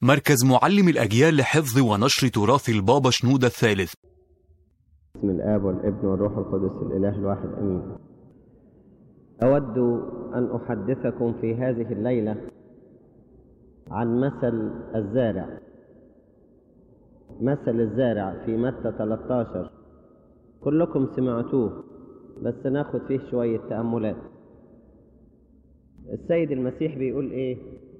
مركز معلم الأجيال لحفظ ونشر تراث البابا شنودة الثالث. بسم الآب والابن والروح القدس الإله الواحد أمين. أود أن أحدثكم في هذه الليلة عن مثل الزارع. مثل الزارع في متى 13 كلكم سمعتوه، بس ناخد فيه شوية تأملات. السيد المسيح بيقول إيه؟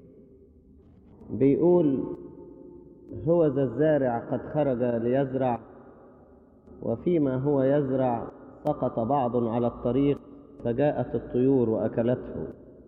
بيقول: هو ذا الزارع قد خرج ليزرع، وفيما هو يزرع سقط بعض على الطريق فجاءت الطيور وأكلته،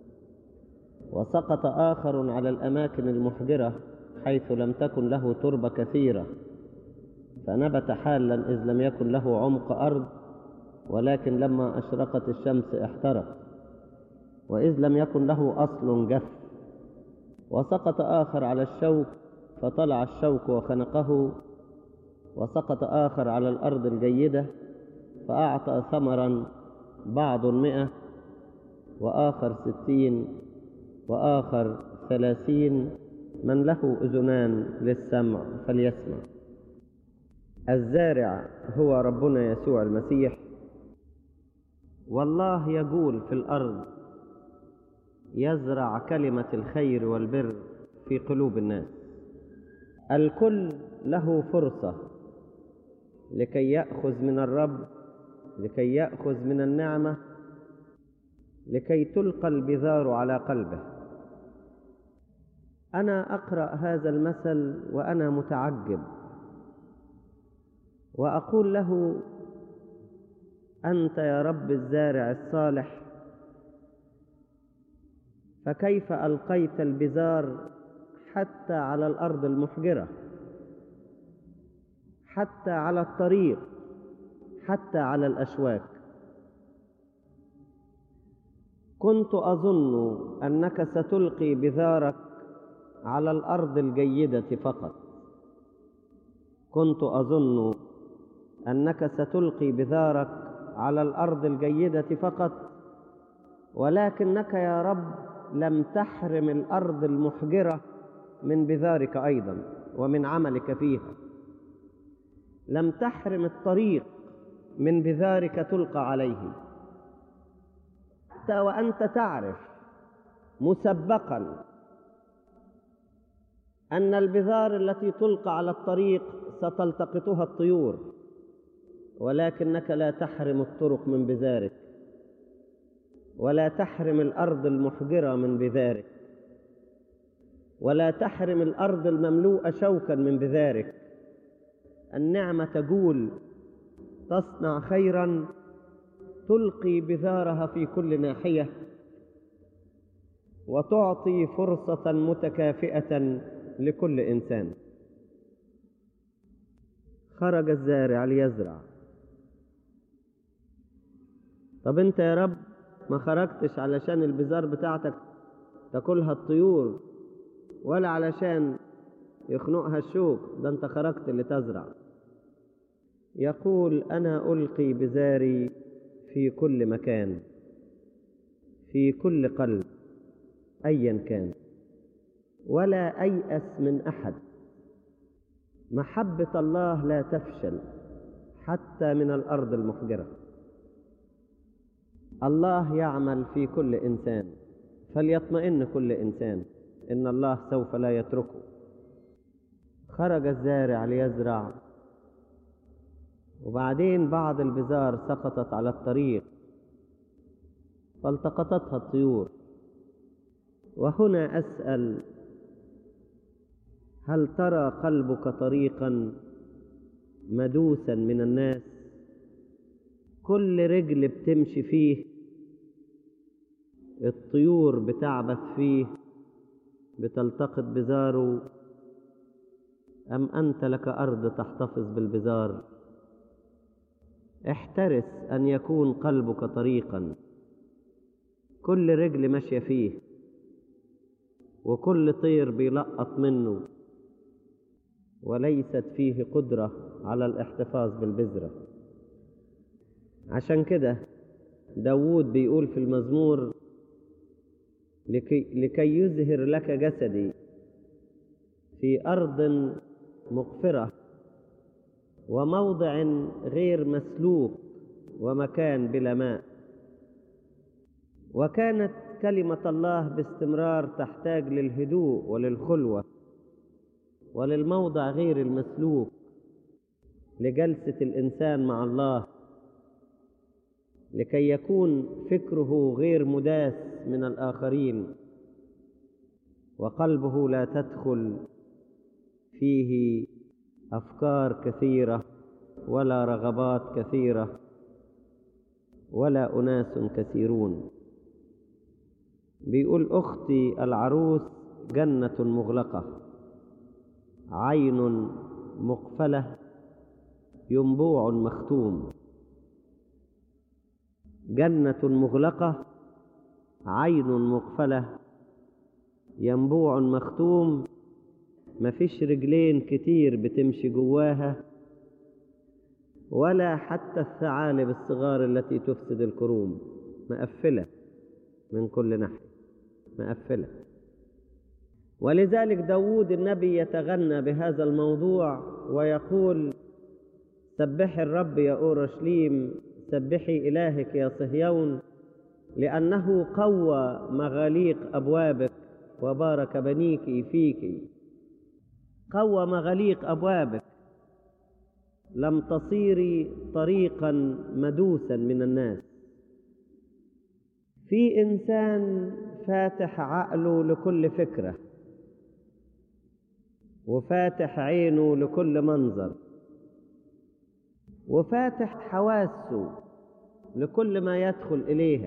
وسقط آخر على الأماكن المحجرة حيث لم تكن له تربة كثيرة، فنبت حالا إذ لم يكن له عمق أرض، ولكن لما أشرقت الشمس احترق، وإذ لم يكن له أصل جف. وسقط آخر على الشوك فطلع الشوك وخنقه، وسقط آخر على الأرض الجيدة فأعطى ثمرا، بعض 100 وآخر 60 وآخر 30. من له أذنان للسمع فليسمع. الزارع هو ربنا يسوع المسيح، والله يجول في الأرض يزرع كلمة الخير والبر في قلوب الناس. الكل له فرصة لكي يأخذ من الرب، لكي يأخذ من النعمة، لكي تلقى البذار على قلبه. أنا أقرأ هذا المثل وأنا متعجب، وأقول له: أنت يا رب الزارع الصالح، فكيف ألقيت البذار حتى على الأرض المحجرة، حتى على الطريق، حتى على الأشواك؟ كنت أظن أنك ستلقي بذارك على الأرض الجيدة فقط، كنت أظن أنك ستلقي بذارك على الأرض الجيدة فقط، ولكنك يا رب لم تحرم الأرض المحجرة من بذارك أيضا ومن عملك فيها. لم تحرم الطريق من بذارك تلقى عليه، حتى وأنت تعرف مسبقا أن البذار التي تلقى على الطريق ستلتقطها الطيور، ولكنك لا تحرم الطرق من بذارك، ولا تحرم الأرض المحجرة من بذارك، ولا تحرم الأرض المملوءة شوكا من بذارك. النعمة تجول تصنع خيرا، تلقي بذارها في كل ناحية، وتعطي فرصة متكافئة لكل إنسان. خرج الزارع ليزرع. طب أنت يا رب ما خرجتش علشان البذار بتاعتك تاكلها الطيور، ولا علشان يخنقها الشوك، ده أنت خرجت لتزرع. يقول: أنا ألقي بذاري في كل مكان، في كل قلب أيا كان، ولا أيأس من أحد. محبة الله لا تفشل حتى من الأرض المحجرة. الله يعمل في كل إنسان، فليطمئن كل إنسان إن الله سوف لا يتركه. خرج الزارع ليزرع، وبعدين بعض البذار سقطت على الطريق فالتقطتها الطيور. وهنا أسأل: هل ترى قلبك طريقا مدوسا من الناس، كل رجل بتمشي فيه الطيور بتعبث فيه بتلتقط بذاره، أم أنت لك أرض تحتفظ بالبذار؟ احترس أن يكون قلبك طريقا كل رجل ماشية فيه، وكل طير بيلقط منه، وليست فيه قدرة على الاحتفاظ بالبذرة. عشان كده داود بيقول في المزمور: لكي يزهر لك جسدي في أرض مقفرة وموضع غير مسلوك ومكان بلا ماء. وكانت كلمة الله باستمرار تحتاج للهدوء وللخلوة وللموضع غير المسلوك، لجلسة الإنسان مع الله، لكي يكون فكره غير مداس من الآخرين، وقلبه لا تدخل فيه أفكار كثيرة ولا رغبات كثيرة ولا أناس كثيرون. بيقول: أختي العروس جنة مغلقة، عين مقفلة، ينبوع مختوم. جنة مغلقة، عين مقفلة، ينبوع مختوم. مفيش رجلين كتير بتمشي جواها، ولا حتى الثعالب الصغار التي تفسد الكروم. مقفلة من كل ناحية، مقفلة. ولذلك داود النبي يتغنى بهذا الموضوع ويقول: سبحي الرب يا أورشليم، سبحي إلهك يا صهيون، لأنه قوى مغاليق أبوابك وبارك بنيك فيك. قوى مغاليق أبوابك، لم تصيري طريقا مدوسا من الناس. في إنسان فاتح عقله لكل فكرة، وفاتح عينه لكل منظر، وفاتح حواسه لكل ما يدخل إليها.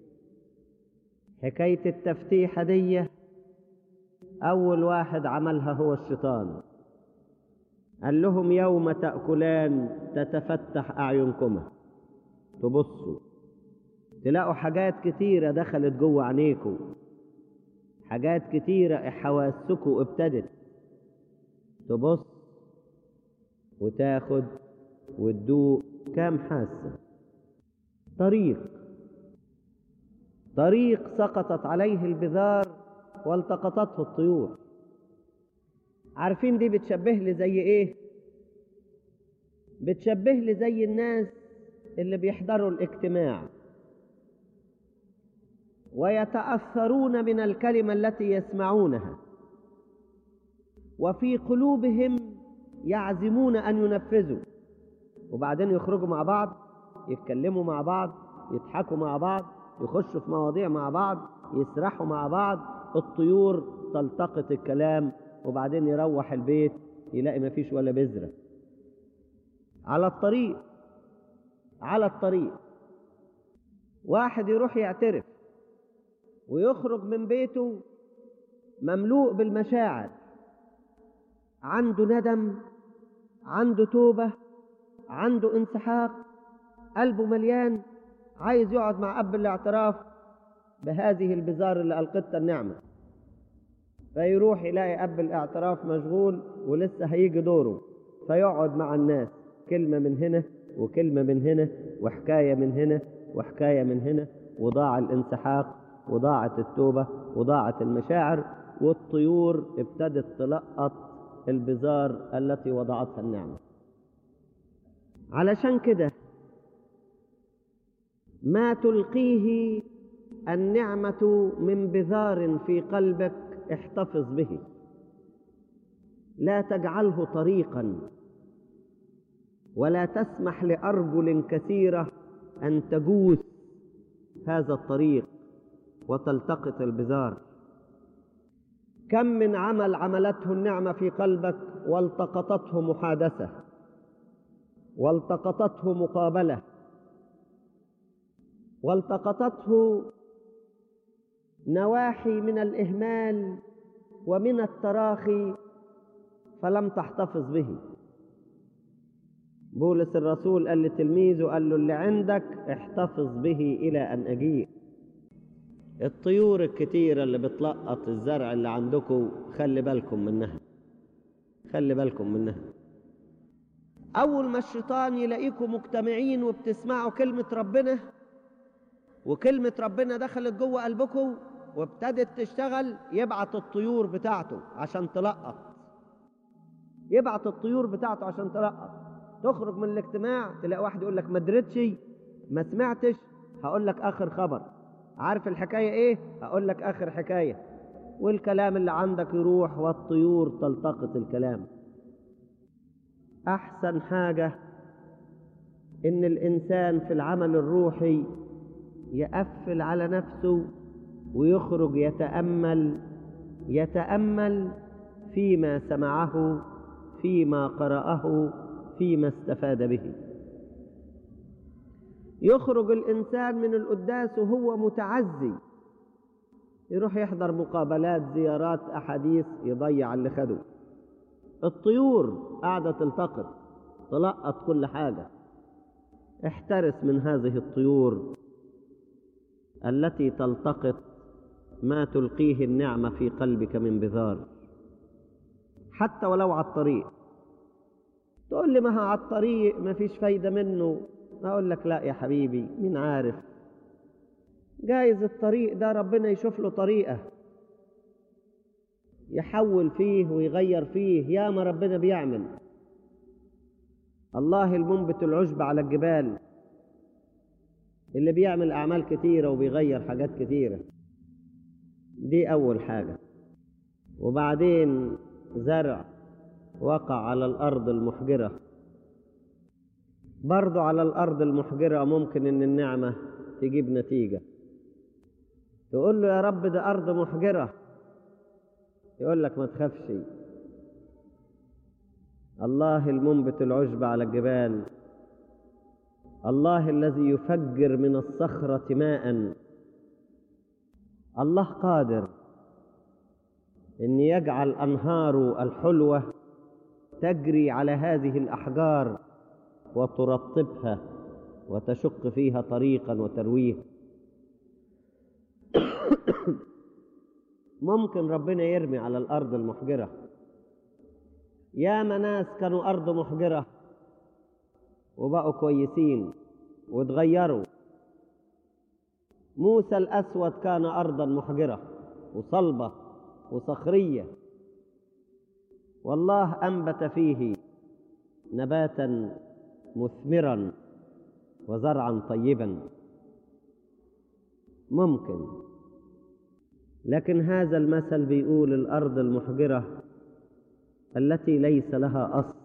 حكاية التفتيحة دي أول واحد عملها هو الشيطان. قال لهم: يوم تأكلان تتفتح أعينكما. تبصوا تلاقوا حاجات كتيرة دخلت جوه عينيكم، حاجات كتيرة حواسكم ابتدت تبص وتاخد وتدوق. كام حاسة؟ طريق سقطت عليه البذار والتقطته الطيور. عارفين دي بتشبه لي زي ايه؟ بتشبه لي زي الناس اللي بيحضروا الاجتماع ويتأثرون من الكلمة التي يسمعونها، وفي قلوبهم يعزمون أن ينفذوا، وبعدين يخرجوا مع بعض، يتكلموا مع بعض، يضحكوا مع بعض، يخشوا في مواضيع مع بعض، يسرحوا مع بعض. الطيور تلتقط الكلام، وبعدين يروح البيت يلاقي مفيش ولا بذرة. على الطريق واحد يروح يعترف ويخرج من بيته مملوء بالمشاعر، عنده ندم، عنده توبة، عنده انسحاق، قلبه مليان، عايز يقعد مع أب الاعتراف بهذه البذار اللي ألقتها النعمة. فيروح يلاقي أب الاعتراف مشغول ولسه هيجي دوره، فيقعد مع الناس، كلمة من هنا وكلمة من هنا وحكاية من هنا وحكاية من هنا، وضاع الانسحاق وضاعت التوبة وضاعت المشاعر، والطيور ابتدت تلقط البذار التي وضعتها النعمة. علشان كده ما تلقيه النعمة من بذار في قلبك احتفظ به، لا تجعله طريقا، ولا تسمح لأرجل كثيرة أن تجوز هذا الطريق وتلتقط البذار. كم من عمل عملته النعمة في قلبك والتقطته محادثة، والتقطته مقابلة، والتقطته نواحي من الإهمال ومن التراخي، فلم تحتفظ به. بولس الرسول قال لتلميذه، قال له: اللي عندك احتفظ به إلى أن أجيء. الطيور الكتيرة اللي بتلقط الزرع اللي عندكم خلي بالكم منها، خلي بالكم منها. أول ما الشيطان يلاقيكم مجتمعين وبتسمعوا كلمة ربنا، وكلمة ربنا دخلت جوه قلبكم وابتدت تشتغل، يبعت الطيور بتاعته عشان تلقط. يبعت الطيور بتاعته عشان تلقط. تخرج من الاجتماع تلاقي واحد يقول لك ما درتش، ما سمعتش، هقول لك آخر خبر. عارف الحكاية إيه؟ هقول لك آخر حكاية. والكلام اللي عندك يروح والطيور تلتقط الكلام. أحسن حاجة إن الإنسان في العمل الروحي يقفل على نفسه ويخرج يتأمل فيما سمعه، فيما قرأه، فيما استفاد به. يخرج الإنسان من القداس وهو متعزي، يروح يحضر مقابلات، زيارات، أحاديث، يضيع اللي خده. الطيور قاعدة تلقط كل حاجة. احترس من هذه الطيور التي تلتقط ما تلقيه النعمة في قلبك من بذار، حتى ولو على الطريق. تقول لي ما على الطريق ما فيش فايدة منه. أقول لك لا يا حبيبي، مين عارف، جايز الطريق ده ربنا يشوف له طريقة يحول فيه ويغير فيه. يا ما ربنا بيعمل. الله المنبت العشب على الجبال، اللي بيعمل أعمال كتيرة وبيغير حاجات كتيرة. دي أول حاجة. وبعدين زرع وقع على الأرض المحجرة. برضو على الأرض المحجرة ممكن إن النعمة تجيب نتيجة. تقول له يا رب ده أرض محجرة، يقول لك ما تخافش، الله المنبت العشب على الجبال، الله الذي يفجر من الصخرة ماء، الله قادر إن يجعل أنهار الحلوة تجري على هذه الأحجار وترطبها وتشق فيها طريقا وترويه. ممكن ربنا يرمي على الأرض المحجرة. يا ناس كانوا أرض محجرة وبقوا كويسين وتغيروا. موسى الأسود كان أرضا محجرة وصلبة وصخرية، والله أنبت فيه نباتا مثمرا وزرعا طيبا. ممكن. لكن هذا المثل بيقول الأرض المحجرة التي ليس لها أصل،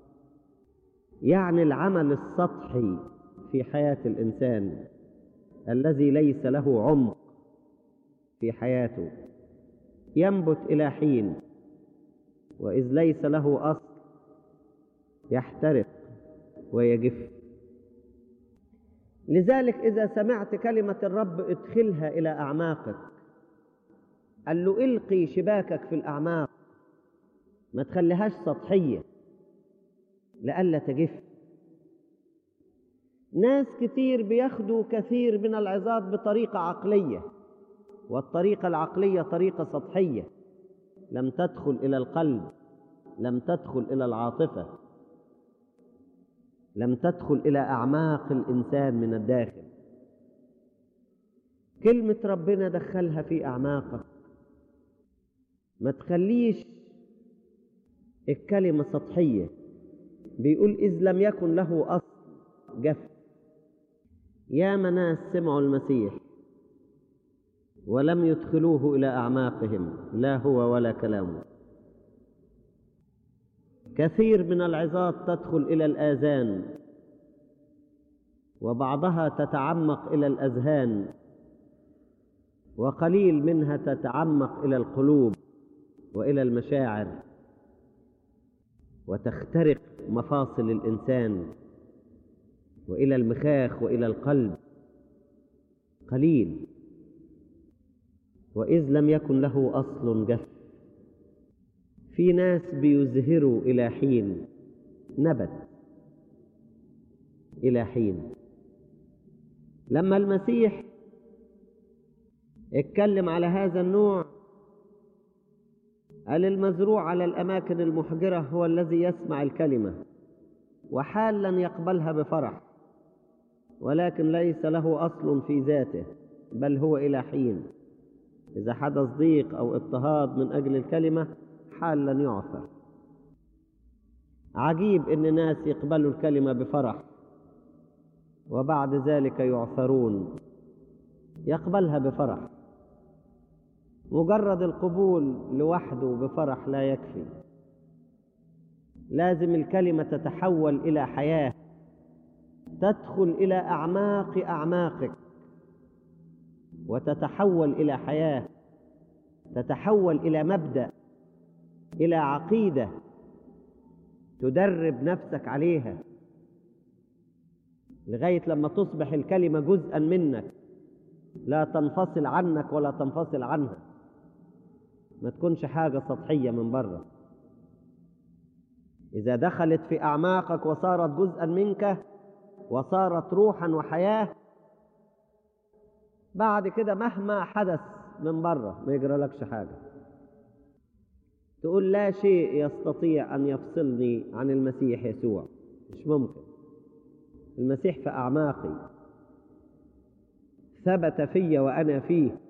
يعني العمل السطحي في حياة الإنسان الذي ليس له عمق في حياته، ينبت إلى حين، وإذ ليس له أصل يحترق ويجف. لذلك إذا سمعت كلمة الرب ادخلها إلى أعماقك. قال له القي شباكك في الأعماق، ما تخليهاش سطحية لئلا تجف. ناس كتير بياخدوا كثير من العظات بطريقة عقلية، والطريقة العقلية طريقة سطحية، لم تدخل إلى القلب، لم تدخل إلى العاطفة، لم تدخل إلى أعماق الإنسان من الداخل. كلمة ربنا دخلها في أعماقك. ما تخليش الكلمة سطحية. بيقول إذ لم يكن له أصل جف. يا ناس سمعوا المسيح ولم يدخلوه إلى أعماقهم، لا هو ولا كلامه. كثير من العظات تدخل إلى الآذان، وبعضها تتعمق إلى الأذهان، وقليل منها تتعمق إلى القلوب وإلى المشاعر وتخترق مفاصل الإنسان وإلى المخاخ وإلى القلب. قليل. وإذ لم يكن له أصل جف. في ناس بيزهروا إلى حين، نبت إلى حين. لما المسيح اتكلم على هذا النوع قال المزروع على الأماكن المحجرة هو الذي يسمع الكلمة وحالا يقبلها بفرح، ولكن ليس له أصل في ذاته، بل هو إلى حين. إذا حدث ضيق أو اضطهاد من أجل الكلمة حالا يعثر. عجيب إن ناس يقبلوا الكلمة بفرح وبعد ذلك يعثرون. يقبلها بفرح، مجرد القبول لوحده بفرح لا يكفي، لازم الكلمة تتحول إلى حياة، تدخل إلى أعماق أعماقك وتتحول إلى حياة، تتحول إلى مبدأ، إلى عقيدة تدرب نفسك عليها لغاية لما تصبح الكلمة جزءا منك، لا تنفصل عنك ولا تنفصل عنها، ما تكونش حاجة سطحية من بره. إذا دخلت في أعماقك وصارت جزءا منك وصارت روحا وحياة، بعد كده مهما حدث من بره ما يجرى لكش حاجة. تقول لا شيء يستطيع أن يفصلني عن المسيح يسوع، مش ممكن. المسيح في أعماقي، ثبت في وأنا فيه،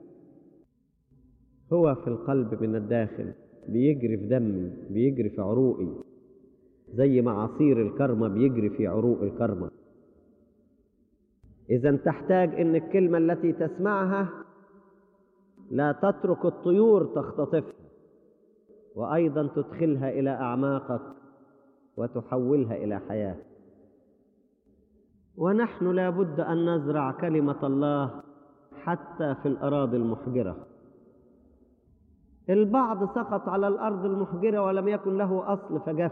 هو في القلب من الداخل، بيجري في دمي، بيجري في عروقي، زي ما عصير الكرمة بيجري في عروق الكرمة. إذا تحتاج إن الكلمة التي تسمعها لا تترك الطيور تختطفها، وأيضا تدخلها إلى أعماقك وتحولها إلى حياة. ونحن لا بد أن نزرع كلمة الله حتى في الأراضي المحجرة. البعض سقط على الأرض المحجرة ولم يكن له أصل فجف،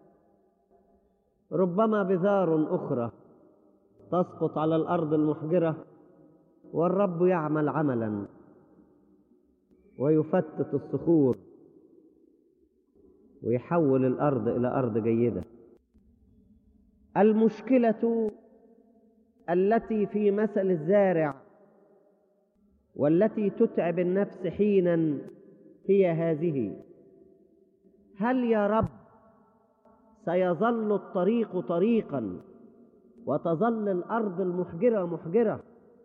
ربما بذار أخرى تسقط على الأرض المحجرة والرب يعمل عملا ويفتت الصخور ويحول الأرض إلى أرض جيدة. المشكلة التي في مثل الزارع والتي تتعب النفس حينا هي هذه: هل يا رب سيظل الطريق طريقا وتظل الأرض المحجرة محجرة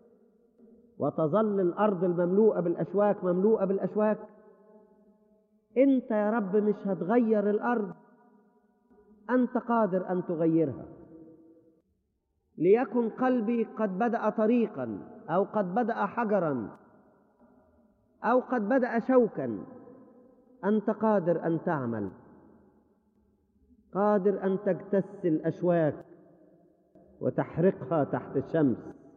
وتظل الأرض المملوءة بالأشواك مملوءة بالأشواك؟ أنت يا رب مش هتغير الأرض، أنت قادر أن تغيرها. ليكن قلبي قد بدأ طريقا أو قد بدأ حجرا أو قد بدأ شوكا، أنت قادر أن تعمل، قادر أن تجتث الأشواك وتحرقها تحت الشمس،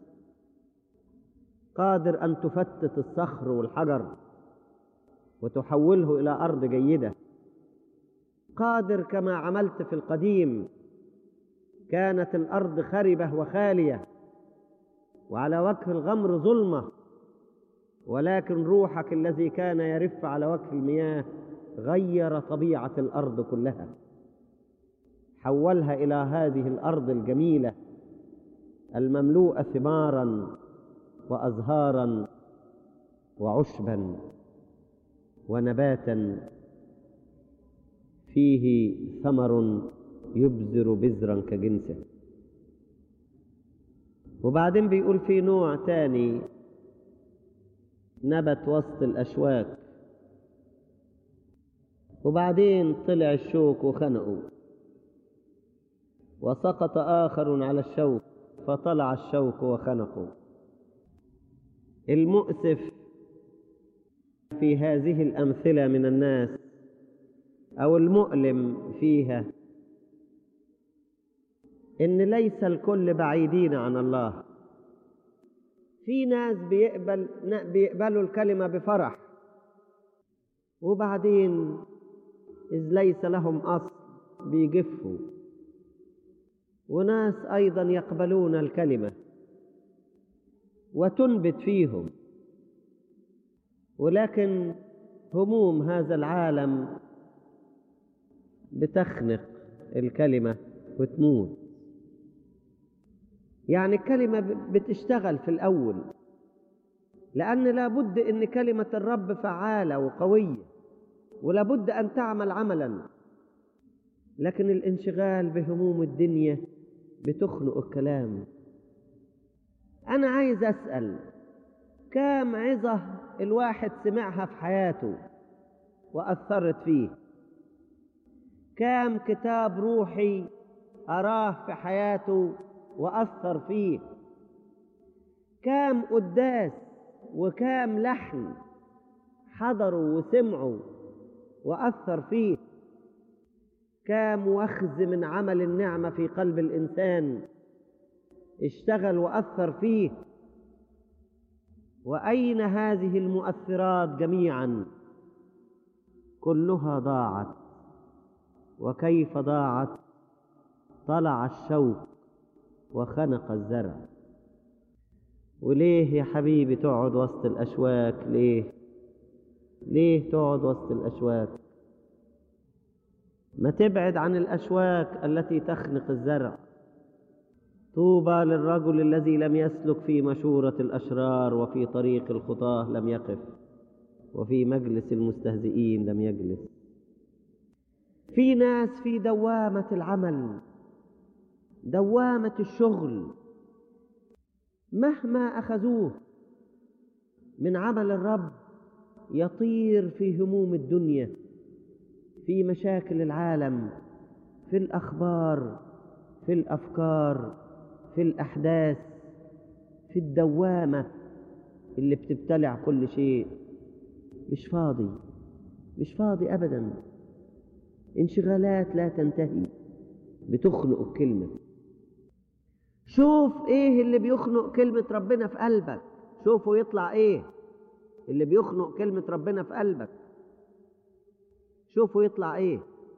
قادر أن تفتت الصخر والحجر وتحوله إلى أرض جيدة، قادر كما عملت في القديم. كانت الأرض خربة وخالية وعلى وجه الغمر ظلمة، ولكن روحك الذي كان يرف على وجه المياه غير طبيعة الأرض كلها، حولها إلى هذه الأرض الجميلة المملوءة ثمارا وأزهارا وعشبا ونباتا فيه ثمر يبذر بذرا كجنسه. وبعدين بيقول في نوع تاني نبت وسط الأشواك، وبعدين طلع الشوك وخنقه، وسقط آخر على الشوك فطلع الشوك وخنقه. المؤسف في هذه الأمثلة من الناس أو المؤلم فيها إن ليس الكل بعيدين عن الله. في ناس بيقبلوا الكلمة بفرح، وبعدين إذ ليس لهم أصل بيجفوا. وناس أيضا يقبلون الكلمة وتنبت فيهم، ولكن هموم هذا العالم بتخنق الكلمة وتموت. يعني الكلمة بتشتغل في الأول، لأن لابد أن كلمة الرب فعالة وقوية، ولابد أن تعمل عملا، لكن الانشغال بهموم الدنيا بتخنق الكلام. أنا عايز أسأل، كام عظة الواحد سمعها في حياته وأثرت فيه؟ كام كتاب روحي أراه في حياته وأثر فيه، كام قداس وكام لحن حضروا وسمعوا وأثر فيه، كام وخز من عمل النعمة في قلب الإنسان اشتغل وأثر فيه. وأين هذه المؤثرات جميعا؟ كلها ضاعت. وكيف ضاعت؟ طلع الشوك وخنق الزرع. وليه يا حبيبي تقعد وسط الأشواك؟ ليه تقعد وسط الأشواك؟ ما تبعد عن الأشواك التي تخنق الزرع. طوبى للرجل الذي لم يسلك في مشورة الأشرار، وفي طريق الخطاة لم يقف، وفي مجلس المستهزئين لم يجلس. في ناس في دوامة العمل، دوامة الشغل، مهما أخذوه من عمل الرب يطير في هموم الدنيا، في مشاكل العالم، في الأخبار، في الأفكار، في الأحداث، في الدوامة اللي بتبتلع كل شيء. مش فاضي أبدا. انشغالات لا تنتهي بتخنق الكلمة. شوف ايه اللي بيخنق كلمة ربنا في قلبك، شوفوا يطلع ايه اللي بيخنق كلمة ربنا في قلبك، شوفوا يطلع ايه،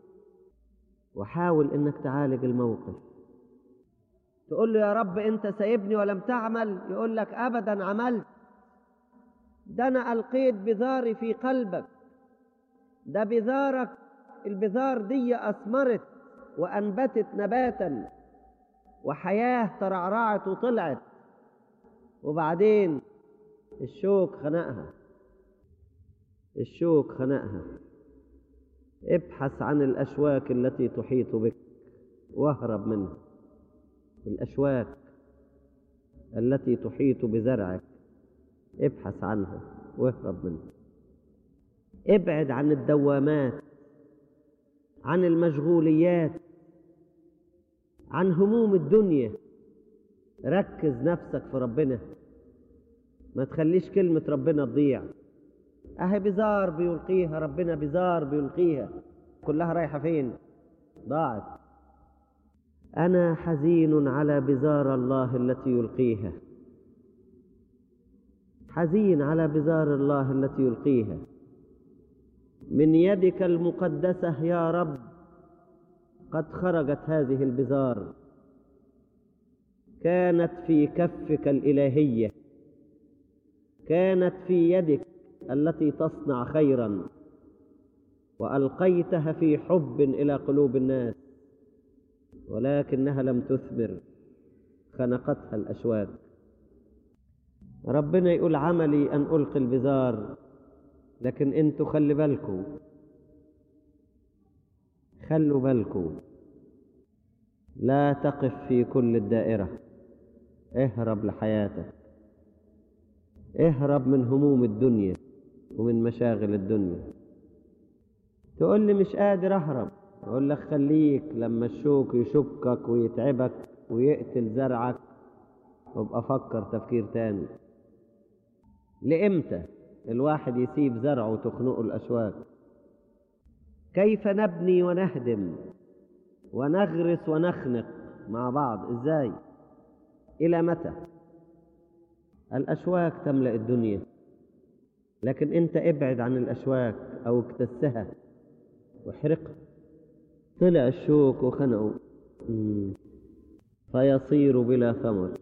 وحاول انك تعالج الموقف. تقول له يا رب انت سايبني ولم تعمل، يقول لك ابدا عملت. ده انا القيت بذاري في قلبك، ده بذارك، البذار دي اثمرت وانبتت نباتا وحياة ترعرعت وطلعت، وبعدين الشوك خنقها. ابحث عن الأشواك التي تحيط بك واهرب منها. الأشواك التي تحيط بزرعك ابحث عنها واهرب منها. ابعد عن الدوامات، عن المشغوليات، عن هموم الدنيا. ركز نفسك في ربنا، ما تخليش كلمة ربنا تضيع. اهي بزار بيلقيها ربنا، بزار بيلقيها، كلها رايحة فين؟ ضاعت. أنا حزين على بزار الله التي يلقيها، حزين على بزار الله التي يلقيها. من يدك المقدسة يا رب قد خرجت هذه البزار، كانت في كفك الإلهية، كانت في يدك التي تصنع خيرا، وألقيتها في حب إلى قلوب الناس، ولكنها لم تثمر، خنقتها الأشواك. ربنا يقول عملي أن ألقي البزار، لكن أنتوا خلوا بالكم، لا تقف في كل الدائرة. اهرب لحياتك، اهرب من هموم الدنيا ومن مشاغل الدنيا. تقول لي مش قادر اهرب، اقول لك خليك لما الشوك يشكك ويتعبك ويقتل زرعك وابقى فكر تفكير تاني. لإمتى الواحد يسيب زرعه وتخنقه الأشواك؟ كيف نبني ونهدم ونغرس ونخنق مع بعض؟ ازاي؟ إلى متى؟ الأشواك تملأ الدنيا، لكن أنت ابعد عن الأشواك أو اكتسها واحرقها. طلع الشوك وخنقه فيصير بلا ثمر.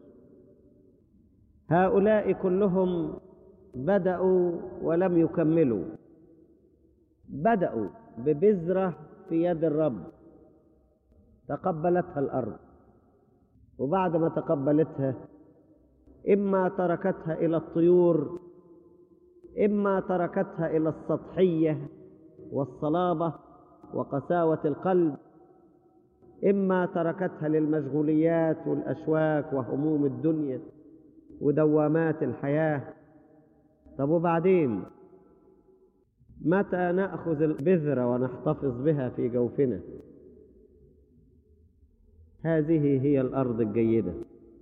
هؤلاء كلهم بدأوا ولم يكملوا، بدأوا ببذرة في يد الرب تقبلتها الأرض، وبعد ما تقبلتها إما تركتها إلى الطيور، إما تركتها إلى السطحية والصلابة وقساوة القلب، إما تركتها للمشغوليات والأشواك وهموم الدنيا ودوامات الحياة. طب وبعدين متى نأخذ البذرة ونحتفظ بها في جوفنا؟ هذه هي الأرض الجيدة.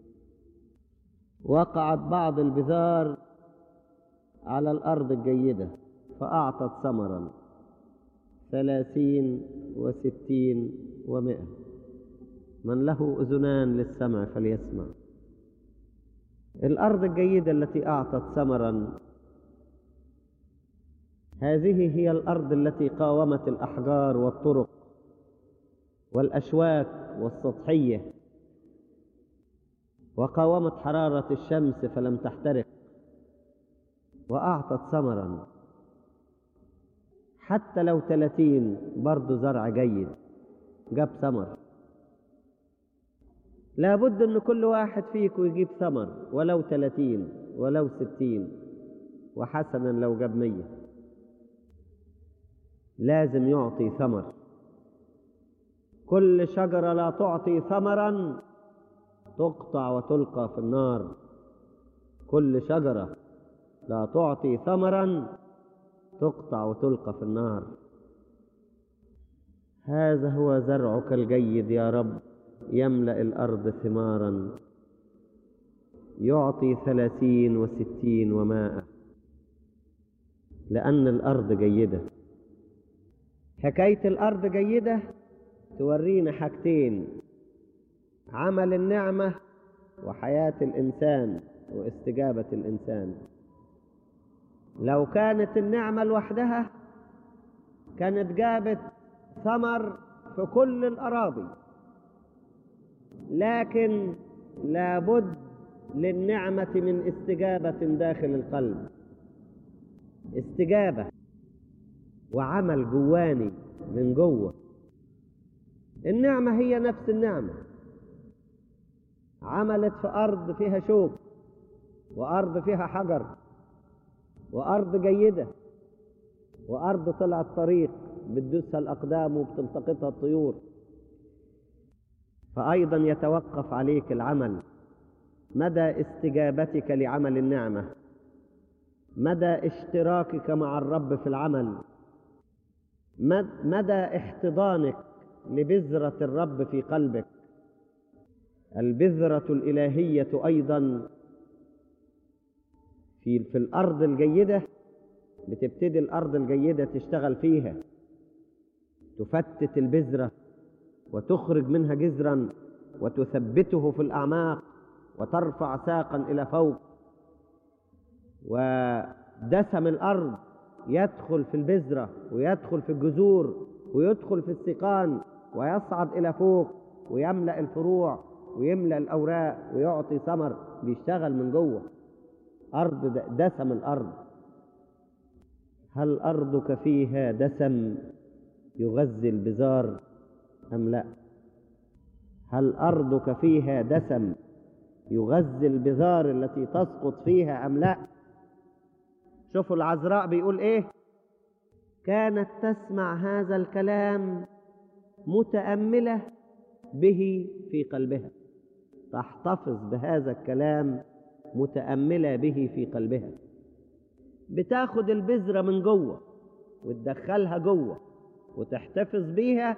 وقعت بعض البذار على الأرض الجيدة فأعطت ثمرا 30 و60 و100. من له أذنان للسمع فليسمع. الأرض الجيدة التي أعطت ثمرا هذه هي الأرض التي قاومت الأحجار والطرق والأشواك والسطحية، وقاومت حرارة الشمس فلم تحترق، وأعطت ثمرا. حتى لو 30 برضو زرع جيد جاب ثمر. لابد أن كل واحد فيكم يجيب ثمر، ولو 30 ولو 60، وحسنا لو جاب 100. لازم يعطي ثمر. كل شجرة لا تعطي ثمرا تقطع وتلقى في النار. كل شجرة لا تعطي ثمرا تقطع وتلقى في النار. هذا هو زرعك الجيد يا رب، يملأ الأرض ثمارا، يعطي 30 و60 و100، لأن الأرض جيدة. حكاية الأرض جيدة تورينا حاجتين: عمل النعمة وحياة الإنسان واستجابة الإنسان. لو كانت النعمة لوحدها كانت جابت ثمر في كل الأراضي، لكن لابد للنعمة من استجابة داخل القلب، استجابة وعمل جواني من جوه. النعمة هي نفس النعمة، عملت في أرض فيها شوك، وأرض فيها حجر، وأرض جيدة، وأرض طلعت طريق بتدوسها الأقدام وبتلتقطها الطيور. فأيضا يتوقف عليك العمل، مدى استجابتك لعمل النعمة، مدى اشتراكك مع الرب في العمل، مدى احتضانك لبذرة الرب في قلبك. البذرة الإلهية أيضا في الأرض الجيدة بتبتدي الأرض الجيدة تشتغل فيها، تفتت البذرة وتخرج منها جذرا وتثبته في الأعماق وترفع ساقا إلى فوق، ودسم الأرض يدخل في البذرة ويدخل في الجذور ويدخل في السيقان ويصعد إلى فوق ويملأ الفروع ويملأ الأوراق ويعطي ثمر. بيشتغل من جوه. أرض دسم الأرض. هل أرضك فيها دسم يغذي البذار أم لا؟ هل أرضك فيها دسم يغذي البذار التي تسقط فيها أم لا؟ شوفوا العذراء بيقول إيه: كانت تسمع هذا الكلام متأملة به في قلبها. تحتفظ بهذا الكلام متأملة به في قلبها. بتاخد البذرة من جوه وتدخلها جوه وتحتفظ بيها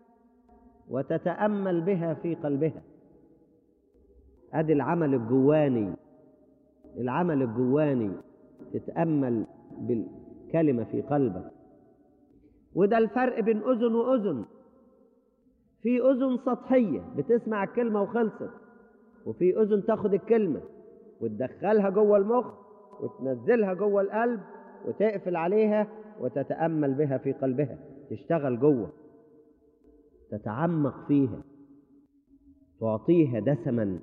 وتتأمل بها في قلبها. ادي العمل الجواني. العمل الجواني تتأمل بالكلمة في قلبك. وده الفرق بين أذن وأذن. في أذن سطحية بتسمع الكلمة وخلصت، وفي أذن تاخد الكلمة وتدخلها جوه المخ وتنزلها جوه القلب وتقفل عليها وتتأمل بها في قلبها، تشتغل جوه، تتعمق فيها، تعطيها دسما.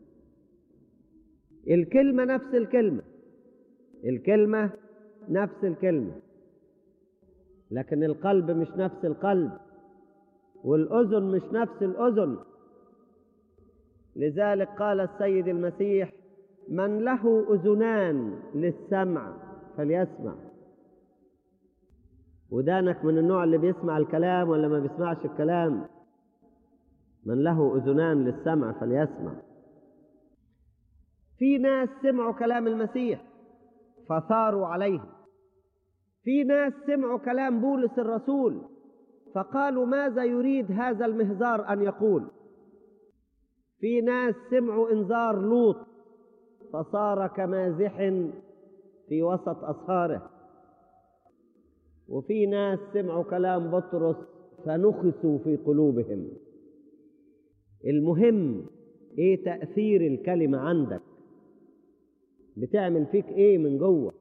الكلمة نفس الكلمة، الكلمة نفس الكلمة، لكن القلب مش نفس القلب، والأذن مش نفس الأذن. لذلك قال السيد المسيح: من له أذنان للسمع فليسمع. ودانك من النوع اللي بيسمع الكلام ولا ما بيسمعش الكلام؟ من له أذنان للسمع فليسمع. في ناس سمعوا كلام المسيح فثاروا عليه في ناس سمعوا كلام بولس الرسول فقالوا ماذا يريد هذا المهزار أن يقول. في ناس سمعوا إنذار لوط فصار كمازح في وسط أسهاره. وفي ناس سمعوا كلام بطرس فنخسوا في قلوبهم. المهم ايه تأثير الكلمة عندك؟ بتعمل فيك ايه من جوه؟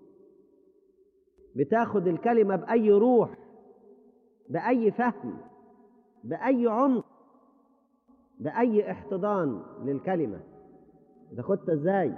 بتاخد الكلمة بأي روح، بأي فهم، بأي عمق، بأي احتضان للكلمة؟ تاخدها ازاي؟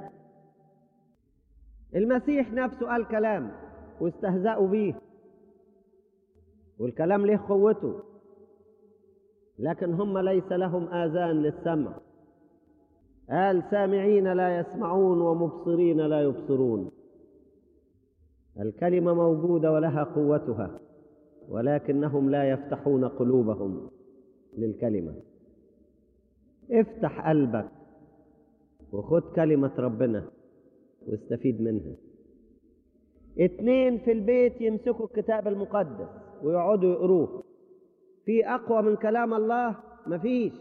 المسيح نفسه قال كلام واستهزأوا بيه، والكلام له قوته، لكن هم ليس لهم آذان للسمع. قال سامعين لا يسمعون ومبصرين لا يبصرون. الكلمة موجودة ولها قوتها، ولكنهم لا يفتحون قلوبهم للكلمة. افتح قلبك وخد كلمة ربنا واستفيد منها. 2 في البيت يمسكوا الكتاب المقدس ويقعدوا يقروه. في أقوى من كلام الله؟ مفيش.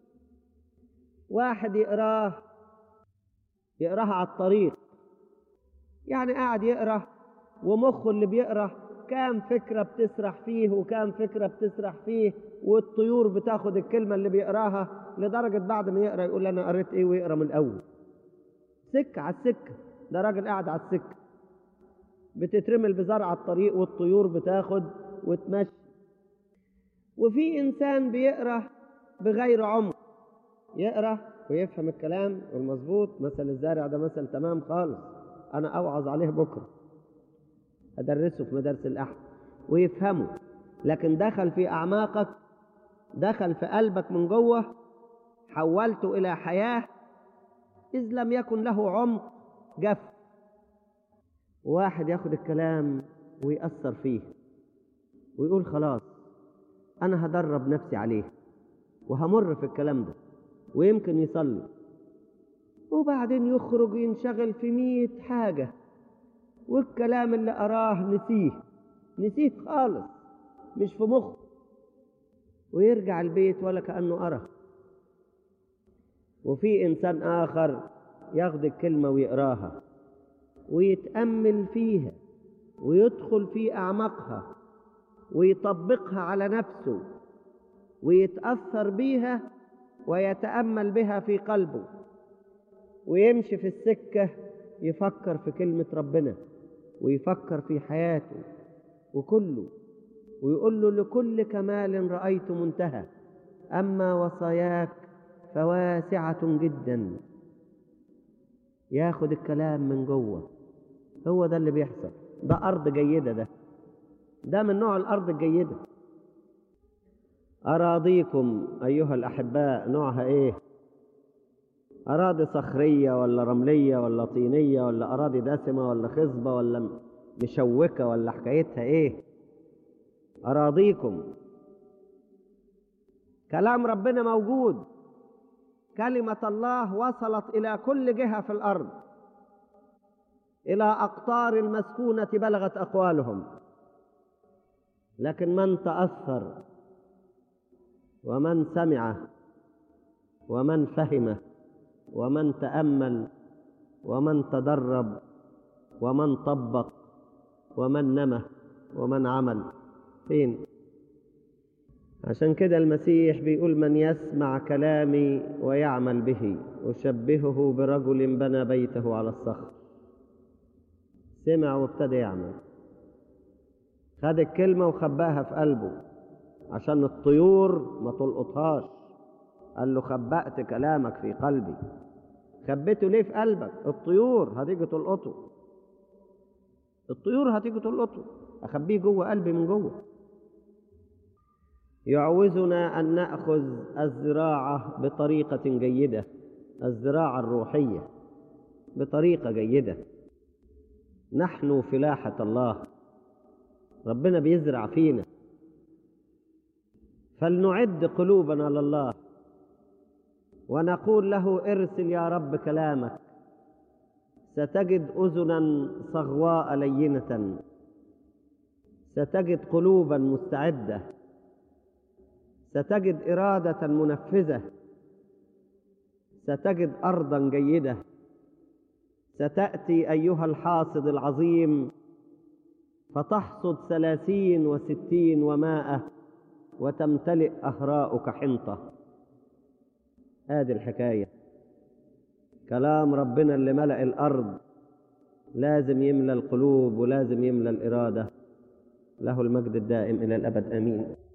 واحد يقراها على الطريق، يعني قاعد يقرأ ومخه اللي بيقرأ كام فكرة بتسرح فيه وكام فكرة بتسرح فيه، والطيور بتاخد الكلمة اللي بيقراها، لدرجة بعد ما يقرأ يقول أنا قريت إيه ويقرأ من الأول. سكة على السكة، ده راجل قاعد على السكة بتترمل بزرع الطريق والطيور بتاخد وتمشي. وفي إنسان بيقرأ بغير عمق، يقرأ ويفهم الكلام والمظبوط. مثل الزارع ده مثل تمام خالص، أنا أوعظ عليه بكرة، أدرسه في مدارس الأحد ويفهمه، لكن دخل في أعماقك، دخل في قلبك من جوه، حولته إلى حياة. إذ لم يكن له عمق جف. واحد ياخد الكلام ويأثر فيه ويقول خلاص أنا هدرب نفسي عليه وهمر في الكلام ده، ويمكن يصلي، وبعدين يخرج ينشغل في 100 حاجة، والكلام اللي أراه نسيه خالص، مش في مخه، ويرجع البيت ولا كأنه أرى. وفي إنسان آخر ياخد الكلمة ويقراها ويتأمل فيها ويدخل في أعماقها ويطبقها على نفسه ويتأثر بيها ويتأمل بها في قلبه، ويمشي في السكة يفكر في كلمة ربنا ويفكر في حياته وكله، ويقول له لكل كمال رأيت منتهى، أما وصاياك فواسعة جدا. ياخد الكلام من جوه. هو ده اللي بيحصل. ده أرض جيدة، ده من نوع الأرض الجيدة. أراضيكم أيها الأحباء نوعها إيه؟ أراضي صخرية ولا رملية ولا طينية ولا أراضي دسمة ولا خصبة ولا مشوكة ولا حكايتها إيه؟ أراضيكم. كلام ربنا موجود، كلمة الله وصلت إلى كل جهة في الأرض، إلى أقطار المسكونة بلغت أقوالهم، لكن من تأثر ومن سمع ومن فهم ومن تأمل ومن تدرب ومن طبق ومن نمى ومن عمل فين؟ عشان كده المسيح بيقول من يسمع كلامي ويعمل به أشبهه برجل بنى بيته على الصخر. سمع وابتدى يعمل، خد الكلمة وخباها في قلبه عشان الطيور ما تلقطهاش. قال له خبأت كلامك في قلبي. خبيته ليه في قلبك؟ الطيور هتيجي تلقطه، الطيور هتيجي تلقطه. أخبيه جوه قلبي من جوه. يعوزنا أن نأخذ الزراعة بطريقة جيدة، الزراعة الروحية بطريقة جيدة. نحن فلاحة الله، ربنا بيزرع فينا، فلنعد قلوبنا لله ونقول له ارسل يا رب كلامك، ستجد أذنا صغواء لينة ستجد قلوبا مستعدة، ستجد إرادة منفذة، ستجد أرضا جيدة. ستأتي أيها الحاصد العظيم فتحصد 30 و60 و100 وتمتلئ أهراؤك حنطة. هذه الحكاية. كلام ربنا اللي ملأ الأرض لازم يملأ القلوب ولازم يملأ الإرادة. له المجد الدائم إلى الأبد. آمين.